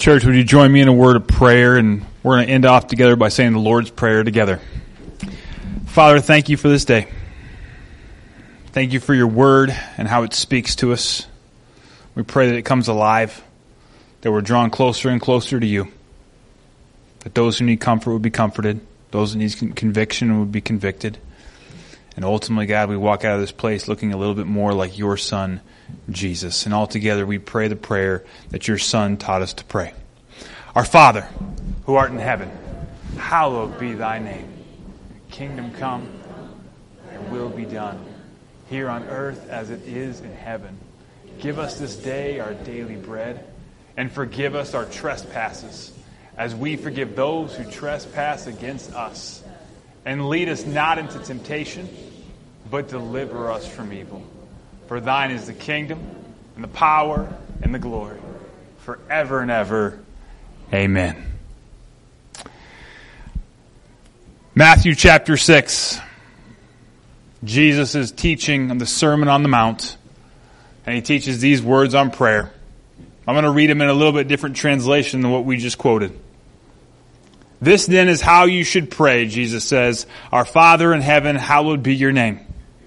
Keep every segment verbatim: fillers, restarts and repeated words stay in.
Church, would you join me in a word of prayer? And we're going to end off together by saying the Lord's Prayer together. Father, thank you for this day. Thank you for your word and how it speaks to us. We pray that it comes alive, that we're drawn closer and closer to you, that those who need comfort would be comforted, those who need conviction would be convicted. And ultimately, God, we walk out of this place looking a little bit more like your Son, Jesus. And altogether, we pray the prayer that your Son taught us to pray. Our Father, who art in heaven, hallowed be thy name. Kingdom come, your will be done, here on earth as it is in heaven. Give us this day our daily bread, and forgive us our trespasses, as we forgive those who trespass against us. And lead us not into temptation, but deliver us from evil. For thine is the kingdom, and the power, and the glory, forever and ever. Amen. Matthew chapter six. Jesus is teaching the Sermon on the Mount, and he teaches these words on prayer. I'm going to read them in a little bit different translation than what we just quoted. This then is how you should pray, Jesus says. Our Father in heaven, hallowed be your name.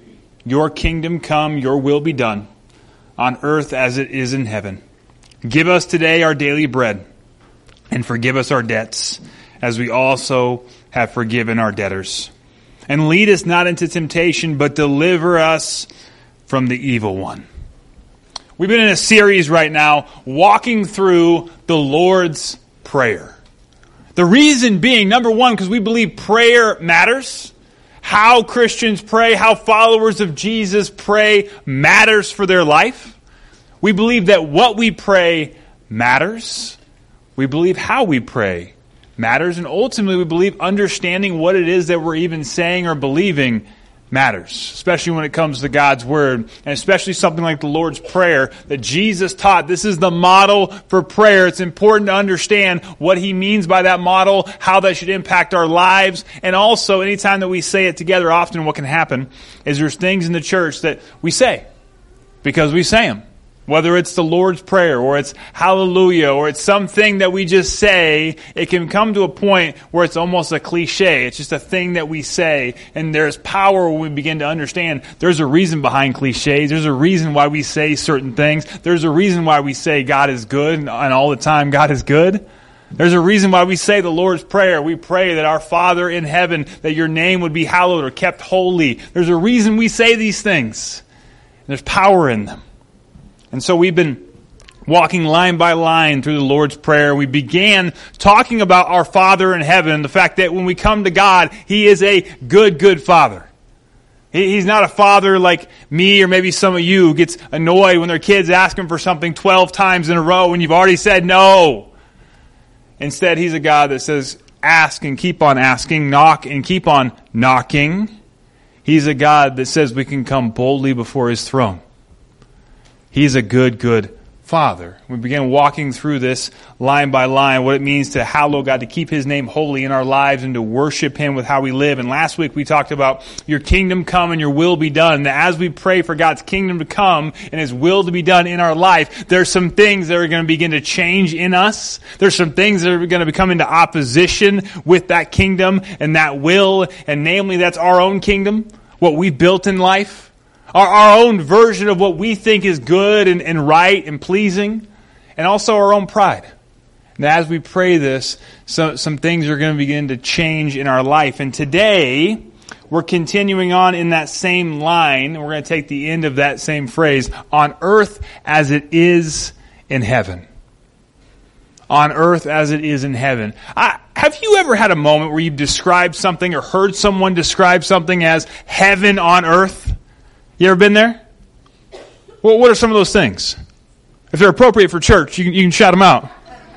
Your kingdom come, your will be done, on earth as it is in heaven. Give us today our daily bread, and forgive us our debts, as we also have forgiven our debtors. And lead us not into temptation, but deliver us from the evil one. We've been in a series right now, walking through the Lord's Prayer. The reason being, number one, because we believe prayer matters. How Christians pray, how followers of Jesus pray matters for their life. We believe that what we pray matters. We believe how we pray matters. And ultimately, we believe understanding what it is that we're even saying or believing matters, especially when it comes to God's Word, and especially something like the Lord's Prayer that Jesus taught. This is the model for prayer. It's important to understand what He means by that model, how that should impact our lives, and also anytime that we say it together, often what can happen is there's things in the church that we say because we say them. Whether it's the Lord's Prayer, or it's hallelujah, or it's something that we just say, it can come to a point where it's almost a cliche. It's just a thing that we say, and there's power when we begin to understand there's a reason behind cliches. There's a reason why we say certain things. There's a reason why we say God is good, and all the time God is good. There's a reason why we say the Lord's Prayer. We pray that our Father in heaven, that your name would be hallowed or kept holy. There's a reason we say these things. And there's power in them. And so we've been walking line by line through the Lord's Prayer. We began talking about our Father in heaven, the fact that when we come to God, He is a good, good Father. He's not a father like me or maybe some of you who gets annoyed when their kids ask Him for something twelve times in a row and you've already said no. Instead, He's a God that says, ask and keep on asking, knock and keep on knocking. He's a God that says we can come boldly before His throne. He's a good, good Father. We began walking through this line by line, what it means to hallow God, to keep His name holy in our lives and to worship Him with how we live. And last week we talked about your kingdom come and your will be done. That as we pray for God's kingdom to come and His will to be done in our life, there's some things that are going to begin to change in us. There's some things that are going to become into opposition with that kingdom and that will. And namely, that's our own kingdom, what we've built in life. Our, our own version of what we think is good and, and right and pleasing, and also our own pride. And as we pray this, so, some things are going to begin to change in our life. And today, we're continuing on in that same line. We're going to take the end of that same phrase, on earth as it is in heaven. On earth as it is in heaven. I, have you ever had a moment where you've described something or heard someone describe something as heaven on earth? You ever been there? Well, what are some of those things? If they're appropriate for church, you can, you can shout them out.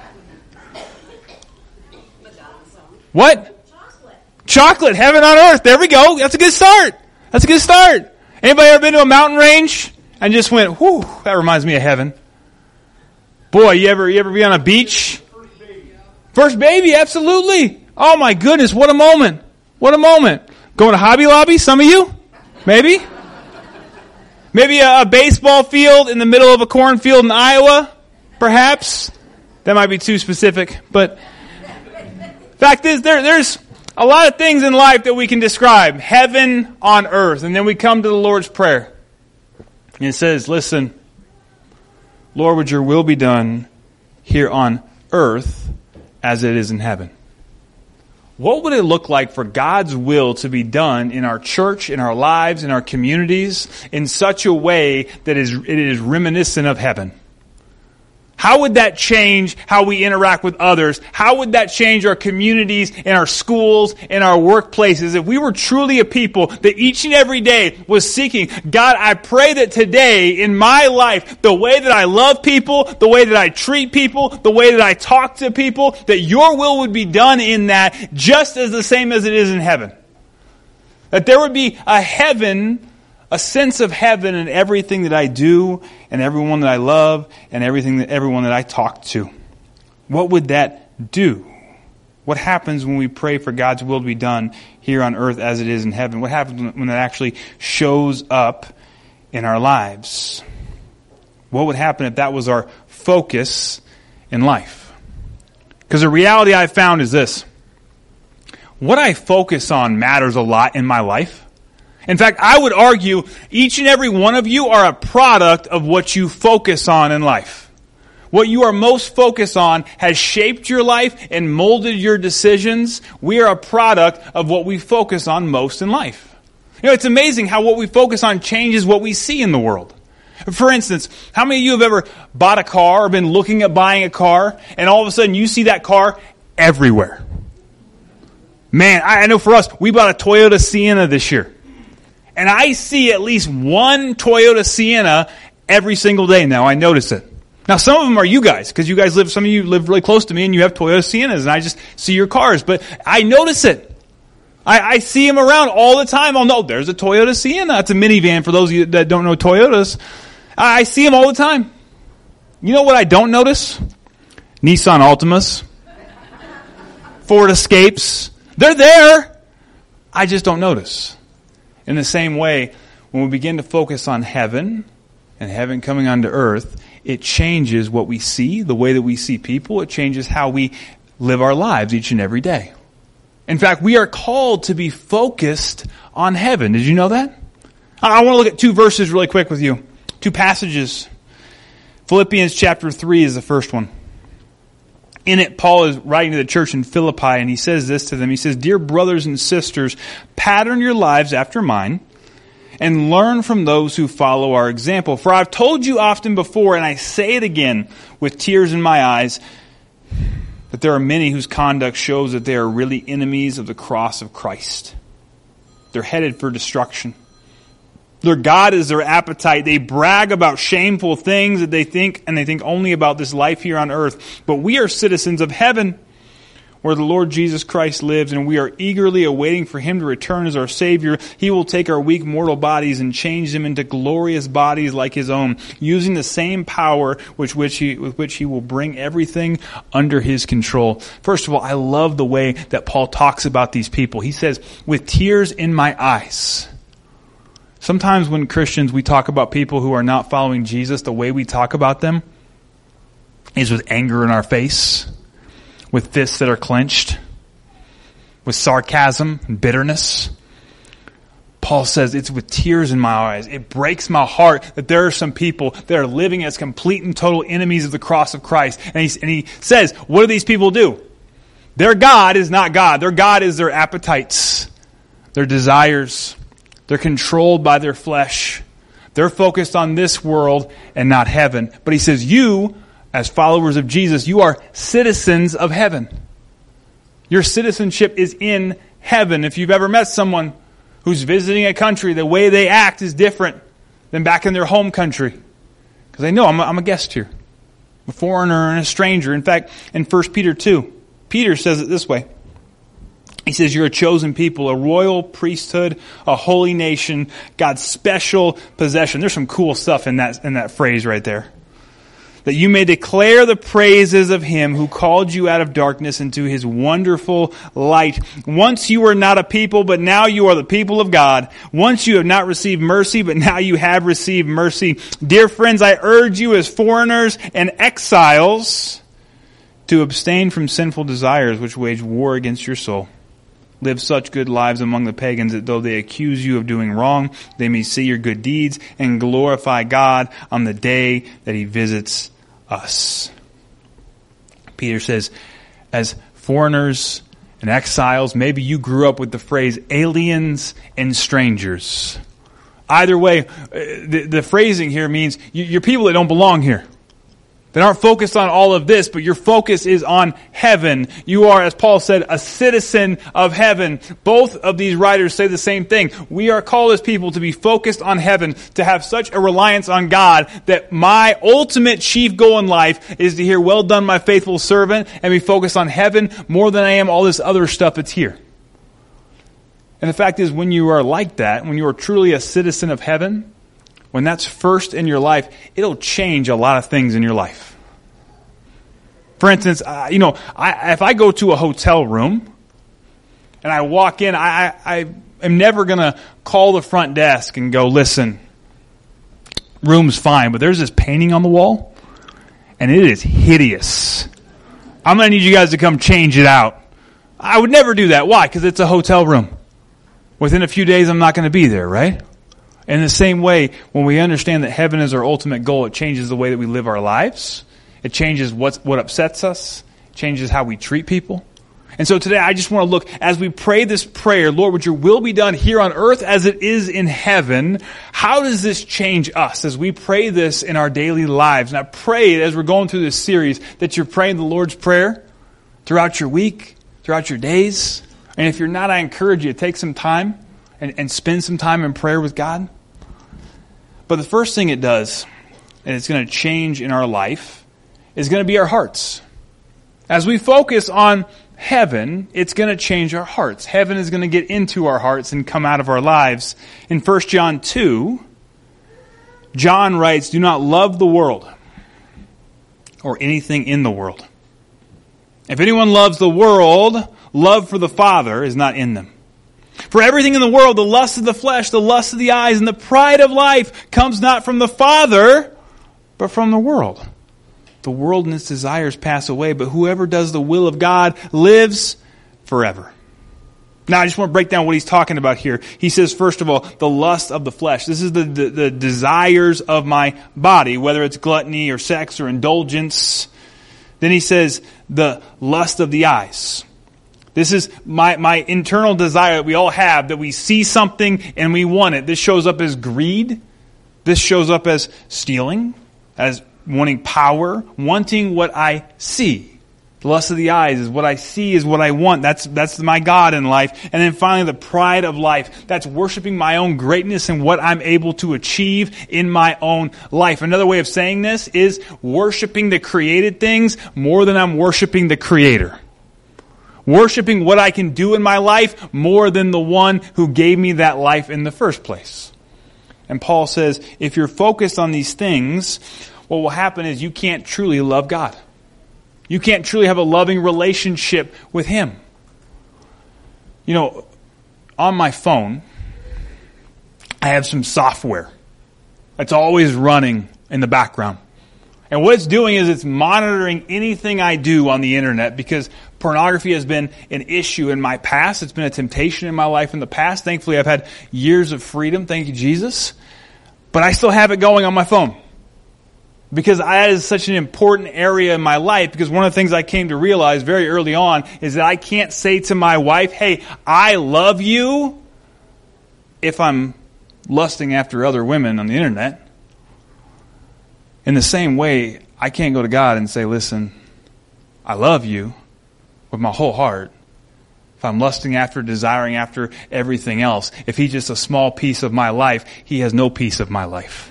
What? Chocolate. Chocolate, heaven on earth. There we go. That's a good start. That's a good start. Anybody ever been to a mountain range and just went, whew, that reminds me of heaven? Boy, you ever you ever be on a beach? First baby. First baby, absolutely. Oh my goodness, what a moment. What a moment. Going to Hobby Lobby, some of you? Maybe? Maybe a, a baseball field in the middle of a cornfield in Iowa, perhaps. That might be too specific, but fact is, there, there's a lot of things in life that we can describe. Heaven on earth. And then we come to the Lord's Prayer. And it says, listen, Lord, would your will be done here on earth as it is in heaven. What would it look like for God's will to be done in our church, in our lives, in our communities, in such a way that is, it is reminiscent of heaven? How would that change how we interact with others? How would that change our communities, in our schools, in our workplaces? If we were truly a people that each and every day was seeking, God, I pray that today in my life, the way that I love people, the way that I treat people, the way that I talk to people, that your will would be done in that just as the same as it is in heaven. That there would be a heaven, a sense of heaven in everything that I do and everyone that I love and everything that everyone that I talk to. What would that do? What happens when we pray for God's will to be done here on earth as it is in heaven? What happens when that actually shows up in our lives? What would happen if that was our focus in life? Because the reality I've found is this. What I focus on matters a lot in my life. In fact, I would argue each and every one of you are a product of what you focus on in life. What you are most focused on has shaped your life and molded your decisions. We are a product of what we focus on most in life. You know, it's amazing how what we focus on changes what we see in the world. For instance, how many of you have ever bought a car or been looking at buying a car and all of a sudden you see that car everywhere? Man, I know for us, we bought a Toyota Sienna this year. And I see at least one Toyota Sienna every single day now. I notice it. Now, some of them are you guys, because you guys live, some of you live really close to me and you have Toyota Siennas, and I just see your cars. But I notice it. I, I see them around all the time. I'll know there's a Toyota Sienna. It's a minivan for those of you that don't know Toyotas. I, I see them all the time. You know what I don't notice? Nissan Altimas. Ford Escapes. They're there. I just don't notice. In the same way, when we begin to focus on heaven and heaven coming onto earth, it changes what we see, the way that we see people. It changes how we live our lives each and every day. In fact, we are called to be focused on heaven. Did you know that? I want to look at two verses really quick with you. Two passages. Philippians chapter three is the first one. In it, Paul is writing to the church in Philippi, and he says this to them. He says, "Dear brothers and sisters, pattern your lives after mine, and learn from those who follow our example. For I've told you often before, and I say it again with tears in my eyes, that there are many whose conduct shows that they are really enemies of the cross of Christ. They're headed for destruction. Their God is their appetite. They brag about shameful things that they think, and they think only about this life here on earth. But we are citizens of heaven, where the Lord Jesus Christ lives, and we are eagerly awaiting for Him to return as our Savior. He will take our weak mortal bodies and change them into glorious bodies like His own, using the same power with which He, with which He will bring everything under His control." First of all, I love the way that Paul talks about these people. He says, "With tears in my eyes." Sometimes when Christians, we talk about people who are not following Jesus, the way we talk about them is with anger in our face, with fists that are clenched, with sarcasm and bitterness. Paul says it's with tears in my eyes. It breaks my heart that there are some people that are living as complete and total enemies of the cross of Christ. And he, and he says, what do these people do? Their God is not God. Their God is their appetites, their desires. They're controlled by their flesh. They're focused on this world and not heaven. But he says, you, as followers of Jesus, you are citizens of heaven. Your citizenship is in heaven. If you've ever met someone who's visiting a country, the way they act is different than back in their home country. Because they know I'm a, I'm a guest here. A foreigner and a stranger. In fact, in First Peter two, Peter says it this way. He says, you're a chosen people, a royal priesthood, a holy nation, God's special possession. There's some cool stuff in that, in that phrase right there. That you may declare the praises of Him who called you out of darkness into His wonderful light. Once you were not a people, but now you are the people of God. Once you have not received mercy, but now you have received mercy. Dear friends, I urge you as foreigners and exiles to abstain from sinful desires which wage war against your soul. Live such good lives among the pagans that though they accuse you of doing wrong, they may see your good deeds and glorify God on the day that he visits us. Peter says, as foreigners and exiles, maybe you grew up with the phrase aliens and strangers. Either way, the, the phrasing here means you're people that don't belong here. That aren't focused on all of this, but your focus is on heaven. You are, as Paul said, a citizen of heaven. Both of these writers say the same thing. We are called as people to be focused on heaven, to have such a reliance on God that my ultimate chief goal in life is to hear, well done, my faithful servant, and be focused on heaven more than I am all this other stuff that's here. And the fact is, when you are like that, when you are truly a citizen of heaven, when that's first in your life, it'll change a lot of things in your life. For instance, uh, you know, I, if I go to a hotel room and I walk in, I, I am never going to call the front desk and go, listen, room's fine, but there's this painting on the wall and it is hideous. I'm going to need you guys to come change it out. I would never do that. Why? Because it's a hotel room. Within a few days, I'm not going to be there, right? In the same way, when we understand that heaven is our ultimate goal, it changes the way that we live our lives. It changes what's, what upsets us. It changes how we treat people. And so today I just want to look, as we pray this prayer, Lord, would your will be done here on earth as it is in heaven. How does this change us as we pray this in our daily lives? And I pray as we're going through this series that you're praying the Lord's Prayer throughout your week, throughout your days. And if you're not, I encourage you to take some time and, and spend some time in prayer with God. But the first thing it does, and it's going to change in our life, is going to be our hearts. As we focus on heaven, it's going to change our hearts. Heaven is going to get into our hearts and come out of our lives. In First John two, John writes, do not love the world or anything in the world. If anyone loves the world, love for the Father is not in them. For everything in the world, the lust of the flesh, the lust of the eyes, and the pride of life comes not from the Father, but from the world. The world and its desires pass away, but whoever does the will of God lives forever. Now, I just want to break down what he's talking about here. He says, first of all, the lust of the flesh. This is the, the, the desires of my body, whether it's gluttony or sex or indulgence. Then he says, the lust of the eyes. This is my, my internal desire that we all have, that we see something and we want it. This shows up as greed. This shows up as stealing, as wanting power, wanting what I see. The lust of the eyes is what I see is what I want. That's, that's my God in life. And then finally, the pride of life. That's worshiping my own greatness and what I'm able to achieve in my own life. Another way of saying this is worshiping the created things more than I'm worshiping the Creator. Worshiping what I can do in my life more than the one who gave me that life in the first place. And Paul says, if you're focused on these things, what will happen is you can't truly love God. You can't truly have a loving relationship with Him. You know, on my phone, I have some software that's always running in the background. And what it's doing is it's monitoring anything I do on the internet, because pornography has been an issue in my past. It's been a temptation in my life in the past. Thankfully, I've had years of freedom. Thank you, Jesus. But I still have it going on my phone. Because that is such an important area in my life. Because one of the things I came to realize very early on is that I can't say to my wife, hey, I love you, if I'm lusting after other women on the internet. In the same way, I can't go to God and say, listen, I love you with my whole heart. If I'm lusting after, desiring after everything else, if He's just a small piece of my life, He has no piece of my life.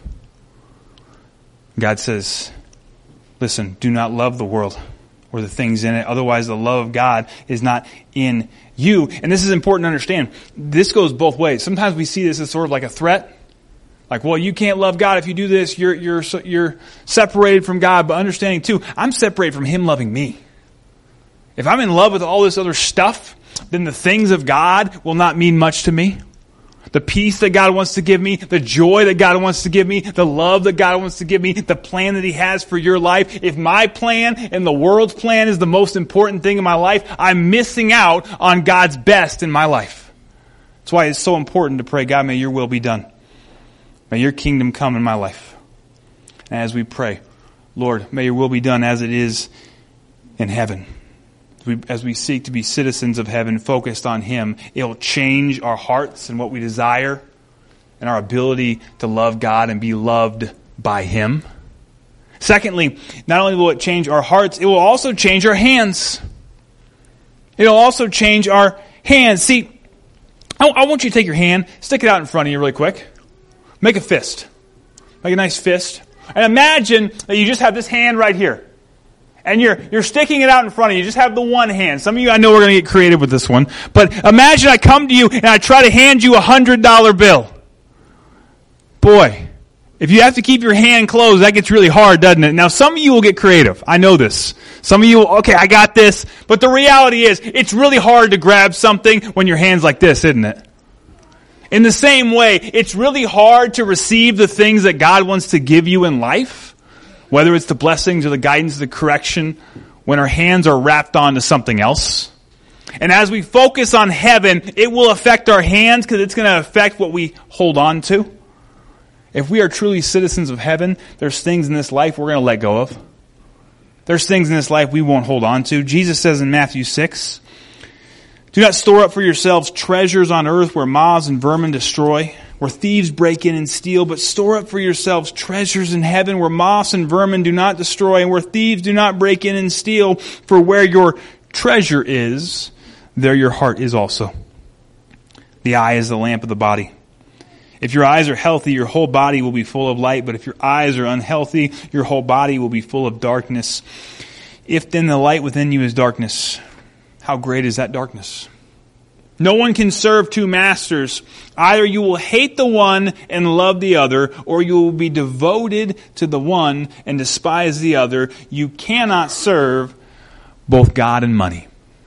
God says, listen, do not love the world or the things in it. Otherwise, the love of God is not in you. And this is important to understand. This goes both ways. Sometimes we see this as sort of like a threat. Like, well, you can't love God if you do this. You're, you're, you're separated from God. But understanding too, I'm separated from Him loving me. If I'm in love with all this other stuff, then the things of God will not mean much to me. The peace that God wants to give me, the joy that God wants to give me, the love that God wants to give me, the plan that He has for your life. If my plan and the world's plan is the most important thing in my life, I'm missing out on God's best in my life. That's why it's so important to pray, God, may your will be done. May your kingdom come in my life. And as we pray, Lord, may your will be done as it is in heaven. As we, as we seek to be citizens of heaven, focused on Him, it will change our hearts and what we desire and our ability to love God and be loved by Him. Secondly, not only will it change our hearts, it will also change our hands. It will also change our hands. See, I, I want you to take your hand, stick it out in front of you really quick. Make a fist. Make a nice fist. And imagine that you just have this hand right here. And you're you're sticking it out in front of you. You just have the one hand. Some of you, I know we're going to get creative with this one. But imagine I come to you and I try to hand you a one hundred dollar bill. Boy, if you have to keep your hand closed, that gets really hard, doesn't it? Now, some of you will get creative. I know this. Some of you, will, okay, I got this. But the reality is, it's really hard to grab something when your hand's like this, isn't it? In the same way, it's really hard to receive the things that God wants to give you in life. Whether it's the blessings or the guidance, the correction, when our hands are wrapped onto something else. And as we focus on heaven, it will affect our hands because it's going to affect what we hold on to. If we are truly citizens of heaven, there's things in this life we're going to let go of. There's things in this life we won't hold on to. Jesus says in Matthew six, do not store up for yourselves treasures on earth where moths and vermin destroy, where thieves break in and steal, but store up for yourselves treasures in heaven where moths and vermin do not destroy, and where thieves do not break in and steal. For where your treasure is, there your heart is also. The eye is the lamp of the body. If your eyes are healthy, your whole body will be full of light, but if your eyes are unhealthy, your whole body will be full of darkness. If then the light within you is darkness, how great is that darkness? No one can serve two masters. Either you will hate the one and love the other, or you will be devoted to the one and despise the other. You cannot serve both God and money.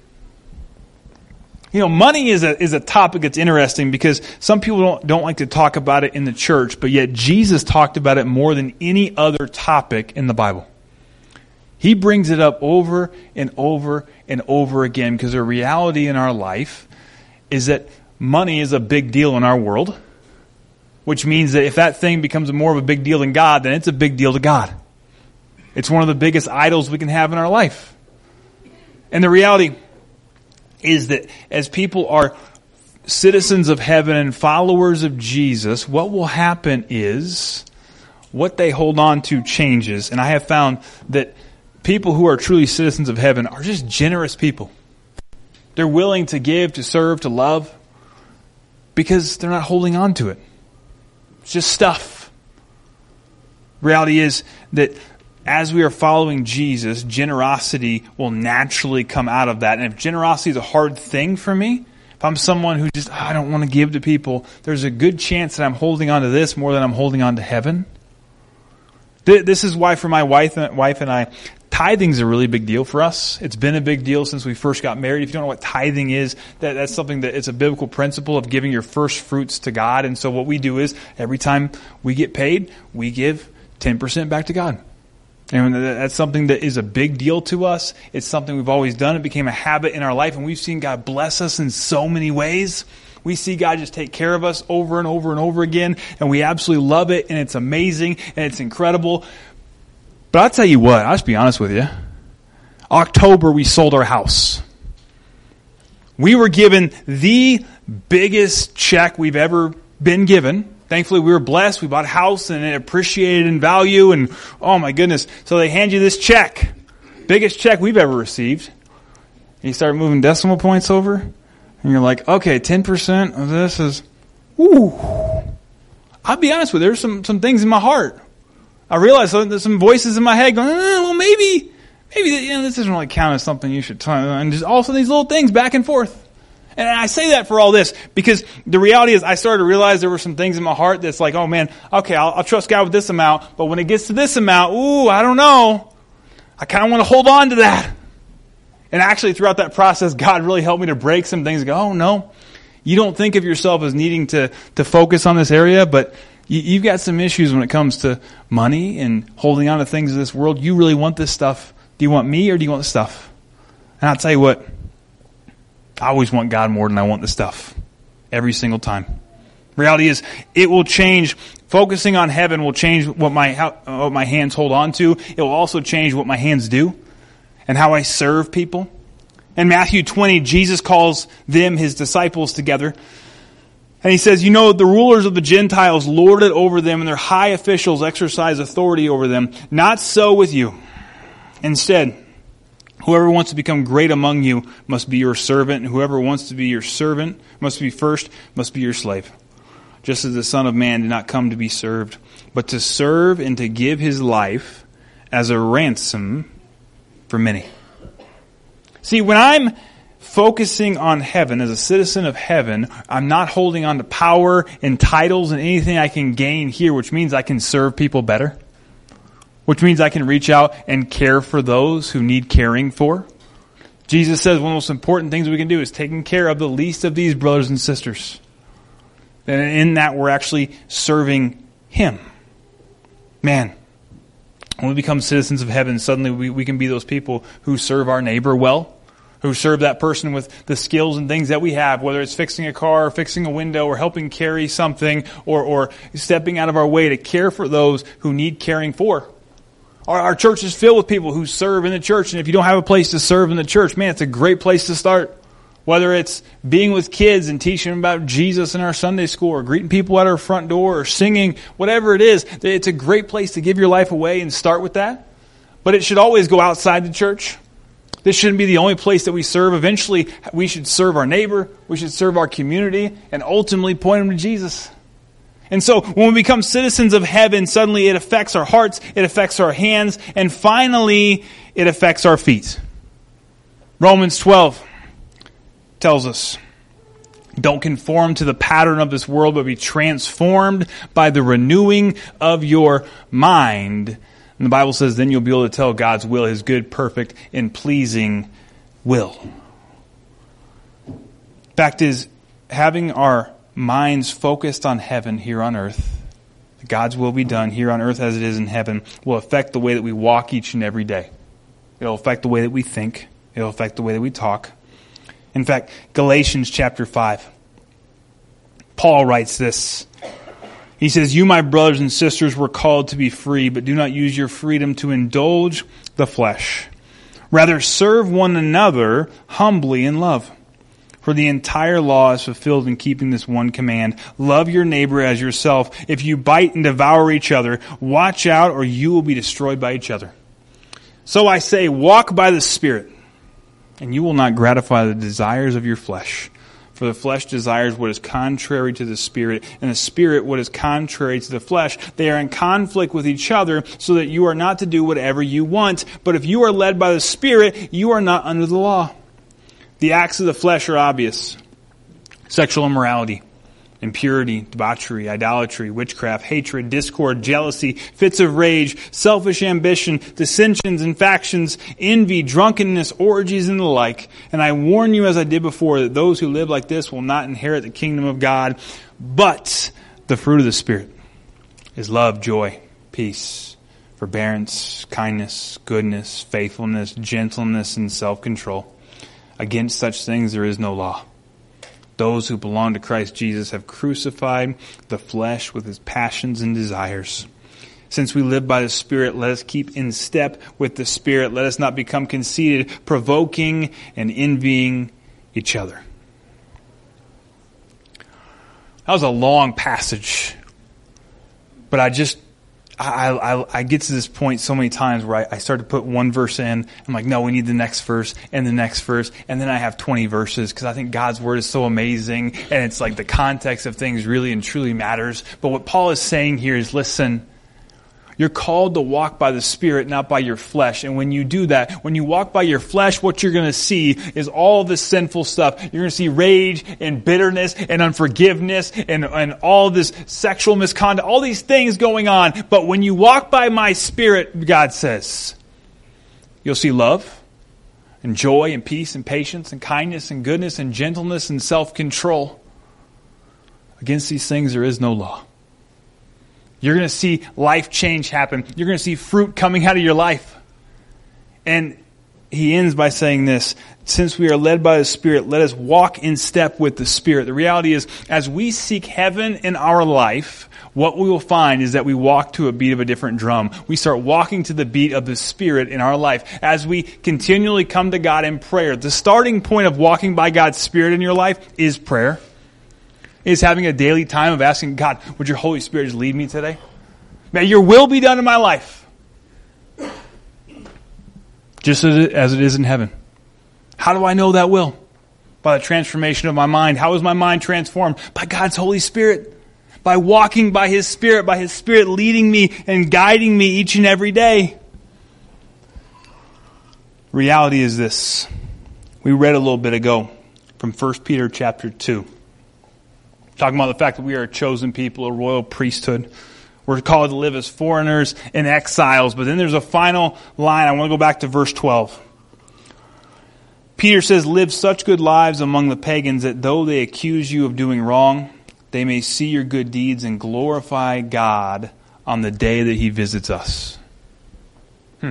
You know, money is a is a topic that's interesting because some people don't, don't like to talk about it in the church, but yet Jesus talked about it more than any other topic in the Bible. He brings it up over and over and over again because the reality in our life is that money is a big deal in our world, which means that if that thing becomes more of a big deal than God, then it's a big deal to God. It's one of the biggest idols we can have in our life. And the reality is that as people are citizens of heaven and followers of Jesus, what will happen is what they hold on to changes. And I have found that people who are truly citizens of heaven are just generous people. They're willing to give, to serve, to love, because they're not holding on to it. It's just stuff. Reality is that as we are following Jesus, generosity will naturally come out of that. And if generosity is a hard thing for me, if I'm someone who just, oh, I don't want to give to people, there's a good chance that I'm holding on to this more than I'm holding on to heaven. This is why for my wife and I, tithing's a really big deal for us. It's been a big deal since we first got married. If you don't know what tithing is, that, that's something that it's a biblical principle of giving your first fruits to God. And so what we do is every time we get paid, we give ten percent back to God. And that's something that is a big deal to us. It's something we've always done. It became a habit in our life, and we've seen God bless us in so many ways. We see God just take care of us over and over and over again, and we absolutely love it, and it's amazing, and it's incredible. But I'll tell you what, I'll just be honest with you. October, we sold our house. We were given the biggest check we've ever been given. Thankfully, we were blessed. We bought a house and it appreciated in value. And oh my goodness. So they hand you this check. Biggest check we've ever received. And you start moving decimal points over. And you're like, okay, ten percent of this is, ooh. I'll be honest with you. There's some, some things in my heart. I realize there's some voices in my head going, eh, well, maybe, maybe you know, this doesn't really count as something you should try. And just also these little things back and forth. And I say that for all this because the reality is I started to realize there were some things in my heart that's like, oh man, okay, I'll, I'll trust God with this amount. But when it gets to this amount, ooh, I don't know. I kind of want to hold on to that. And actually throughout that process, God really helped me to break some things and go, oh no, you don't think of yourself as needing to, to focus on this area, but you, you've got some issues when it comes to money and holding on to things of this world. You really want this stuff. Do you want me or do you want the stuff? And I'll tell you what, I always want God more than I want the stuff. Every single time. Reality is, it will change. Focusing on heaven will change what my how, what my hands hold on to. It will also change what my hands do and how I serve people. In Matthew twenty, Jesus calls them, his disciples, together. And he says, you know, the rulers of the Gentiles lord it over them, and their high officials exercise authority over them. Not so with you. Instead, whoever wants to become great among you must be your servant, and whoever wants to be your servant must be first, must be your slave. Just as the Son of Man did not come to be served, but to serve and to give his life as a ransom for many. See, when I'm focusing on heaven, as a citizen of heaven, I'm not holding on to power and titles and anything I can gain here, which means I can serve people better. Which means I can reach out and care for those who need caring for. Jesus says one of the most important things we can do is taking care of the least of these brothers and sisters. And in that, we're actually serving him. Man, when we become citizens of heaven, suddenly we, we can be those people who serve our neighbor well, who serve that person with the skills and things that we have, whether it's fixing a car, or fixing a window, or helping carry something, or, or stepping out of our way to care for those who need caring for. Our, our church is filled with people who serve in the church, and if you don't have a place to serve in the church, man, it's a great place to start. Whether it's being with kids and teaching them about Jesus in our Sunday school, or greeting people at our front door, or singing, whatever it is, it's a great place to give your life away and start with that. But it should always go outside the church. This shouldn't be the only place that we serve. Eventually, we should serve our neighbor, we should serve our community, and ultimately point them to Jesus. And so, when we become citizens of heaven, suddenly it affects our hearts, it affects our hands, and finally, it affects our feet. Romans twelve tells us, don't conform to the pattern of this world, but be transformed by the renewing of your mind. And the Bible says then you'll be able to tell God's will, his good, perfect, and pleasing will. Fact is, having our minds focused on heaven here on earth, God's will be done here on earth as it is in heaven, will affect the way that we walk each and every day. It'll affect the way that we think. It'll affect the way that we talk. In fact, Galatians chapter five, Paul writes this. He says, you, my brothers and sisters, were called to be free, but do not use your freedom to indulge the flesh. Rather, serve one another humbly in love. For the entire law is fulfilled in keeping this one command. Love your neighbor as yourself. If you bite and devour each other, watch out or you will be destroyed by each other. So I say, walk by the Spirit, and you will not gratify the desires of your flesh. For the flesh desires what is contrary to the Spirit, and the Spirit what is contrary to the flesh. They are in conflict with each other, so that you are not to do whatever you want. But if you are led by the Spirit, you are not under the law. The acts of the flesh are obvious. Sexual immorality, impurity, debauchery, idolatry, witchcraft, hatred, discord, jealousy, fits of rage, selfish ambition, dissensions and factions, envy, drunkenness, orgies, and the like. And I warn you, as I did before, that those who live like this will not inherit the kingdom of God. But the fruit of the Spirit is love, joy, peace, forbearance, kindness, goodness, faithfulness, gentleness, and self-control. Against such things there is no law. Those who belong to Christ Jesus have crucified the flesh with its passions and desires. Since we live by the Spirit, let us keep in step with the Spirit. Let us not become conceited, provoking and envying each other. That was a long passage, but I just I, I, I get to this point so many times where I, I start to put one verse in. I'm like, no, we need the next verse and the next verse. And then I have twenty verses because I think God's Word is so amazing. And it's like the context of things really and truly matters. But what Paul is saying here is, listen, you're called to walk by the Spirit, not by your flesh. And when you do that, when you walk by your flesh, what you're going to see is all this sinful stuff. You're going to see rage and bitterness and unforgiveness and, and all this sexual misconduct, all these things going on. But when you walk by my Spirit, God says, you'll see love and joy and peace and patience and kindness and goodness and gentleness and self-control. Against these things there is no law. You're going to see life change happen. You're going to see fruit coming out of your life. And he ends by saying this, since we are led by the Spirit, let us walk in step with the Spirit. The reality is, as we seek heaven in our life, what we will find is that we walk to a beat of a different drum. We start walking to the beat of the Spirit in our life. As we continually come to God in prayer, the starting point of walking by God's Spirit in your life is prayer. Is having a daily time of asking God, would your Holy Spirit just lead me today? May your will be done in my life. Just as it is in heaven. How do I know that will? By the transformation of my mind. How is my mind transformed? By God's Holy Spirit. By walking by His Spirit. By His Spirit leading me and guiding me each and every day. Reality is this. We read a little bit ago from First Peter chapter two. Talking about the fact that we are a chosen people, a royal priesthood. We're called to live as foreigners and exiles. But then there's a final line. I want to go back to verse twelve. Peter says, live such good lives among the pagans that though they accuse you of doing wrong, they may see your good deeds and glorify God on the day that He visits us. Hmm.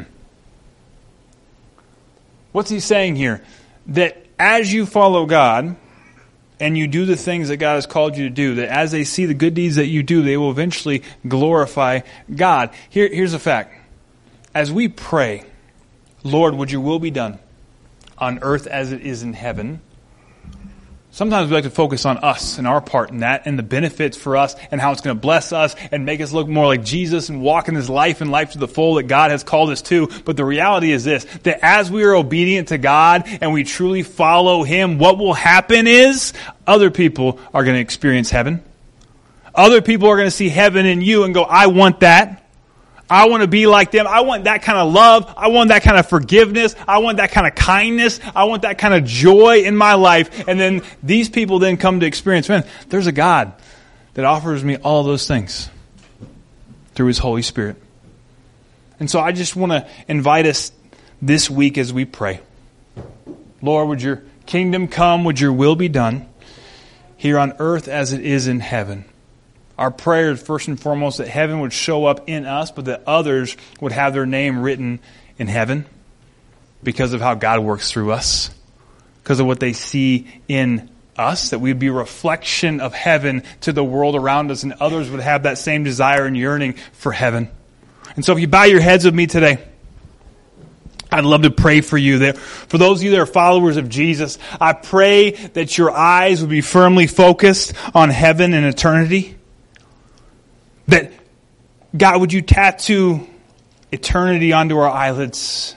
What's he saying here? That as you follow God, and you do the things that God has called you to do, that as they see the good deeds that you do, they will eventually glorify God. Here, here's a fact. As we pray, Lord, would your will be done on earth as it is in heaven? Sometimes we like to focus on us and our part in that and the benefits for us and how it's going to bless us and make us look more like Jesus and walk in this life and life to the full that God has called us to. But the reality is this, that as we are obedient to God and we truly follow Him, what will happen is other people are going to experience heaven. Other people are going to see heaven in you and go, I want that. I want to be like them. I want that kind of love. I want that kind of forgiveness. I want that kind of kindness. I want that kind of joy in my life. And then these people then come to experience, man, there's a God that offers me all those things through His Holy Spirit. And so I just want to invite us this week as we pray. Lord, would your kingdom come? Would your will be done here on earth as it is in heaven? Our prayer is first and foremost that heaven would show up in us, but that others would have their name written in heaven because of how God works through us, because of what they see in us, that we'd be a reflection of heaven to the world around us, and others would have that same desire and yearning for heaven. And so if you bow your heads with me today, I'd love to pray for you. That for those of you that are followers of Jesus, I pray that your eyes would be firmly focused on heaven and eternity. That, God, would you tattoo eternity onto our eyelids?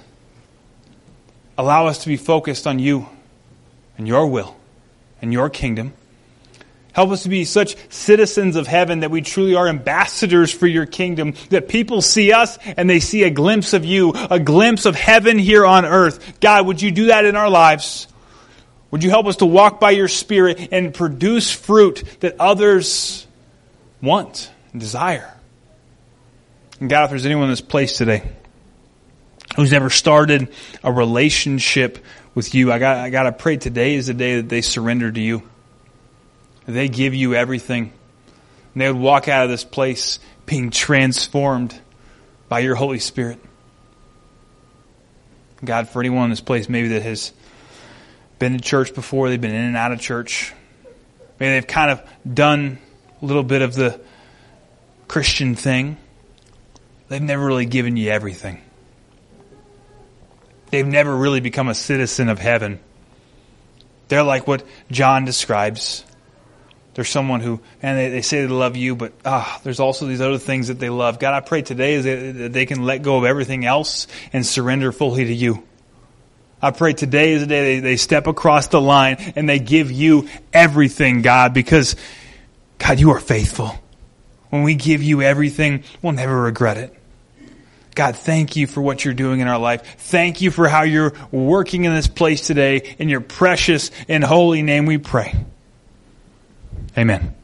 Allow us to be focused on you and your will and your kingdom. Help us to be such citizens of heaven that we truly are ambassadors for your kingdom. That people see us and they see a glimpse of you, a glimpse of heaven here on earth. God, would you do that in our lives? Would you help us to walk by your Spirit and produce fruit that others want and desire? And God, if there's anyone in this place today who's never started a relationship with you, I got, I got to pray today is the day that they surrender to you. That they give you everything. And they would walk out of this place being transformed by your Holy Spirit. God, for anyone in this place maybe that has been to church before, they've been in and out of church. Maybe they've kind of done a little bit of the Christian thing. They've never really given you everything. They've never really become a citizen of heaven. They're like what John describes. They're someone who, and they, they say they love you, but ah, there's also these other things that they love. God, I pray today is that they can let go of everything else and surrender fully to you. I pray today is the day they, they step across the line and they give you everything, God, because, God, you are faithful. When we give you everything, we'll never regret it. God, thank you for what you're doing in our life. Thank you for how you're working in this place today. In your precious and holy name we pray. Amen.